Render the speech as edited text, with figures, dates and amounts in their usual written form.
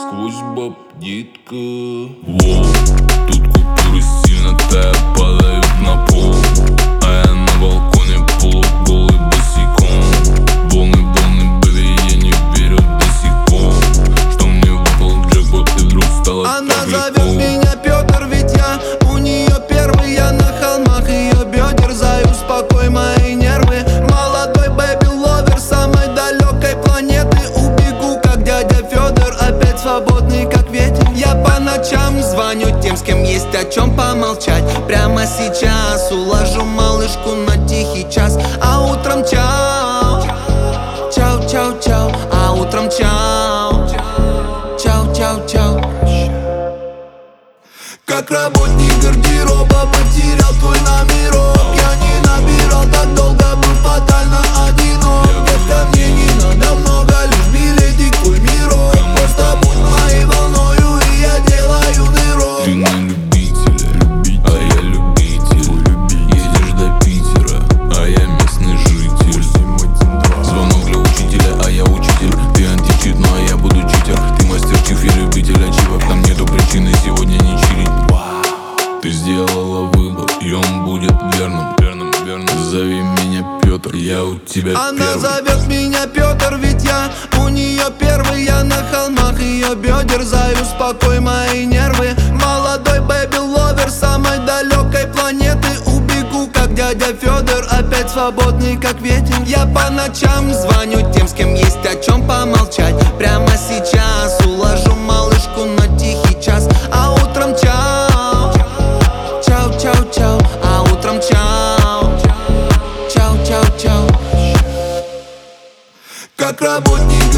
сквозь баб, детка. Воу, тут купюры сильно тая падают на пол, а я на балконе полуголый босиком. Волны, бэби, я не верю до сих пор, что мне выпал джекпот и вдруг стало так легко. Она зовет меня Петр, ведь я у нее первый. Я на холмах ее бедер, заю, успокой мои нервы. Молодой бэби-ловер самой далекой планеты. Убегу, как дядя Федор, опять свободный, как ветер. Я по ночам звоню тем, с кем есть о чем помолчать. Прямо сейчас уложу малышку на тихий час, а утром чау, чау, чау, чау, а утром чау, чау, чау, чау. Как работник гардероба потерял твой номерок. Я не набирал так долго, был фатально одинок. Детка, мне не надо много, лишь билетик в твой мирок. Просто будь моей волною, и я делаю дырок. Ты на любителя, а я любитель. Едешь до Питера, а я местный житель. Звонок для учителя, а я учитель. Ты античит, но я буду читер. Ты мастер чиф, я любитель ачивок. Там нету причины сегодня не чилить. Ты сделала выбор, и он будет верным. Зови меня Петр, я у тебя Она первый. зовет меня Петр, ведь я у нее первый. Я на холмах ее бедер, заю, успокой мои нервы. Молодой бэби-ловер самой далекой планеты. Убегу, как дядя Федор, опять свободный, как ветер. Я по ночам звоню тем, с кем есть о чем помолчать. Прямо сейчас уложу малышку на тихий час, а утром чау, чау, чау, чау, а утром чау, чау, чау, чау. Как работник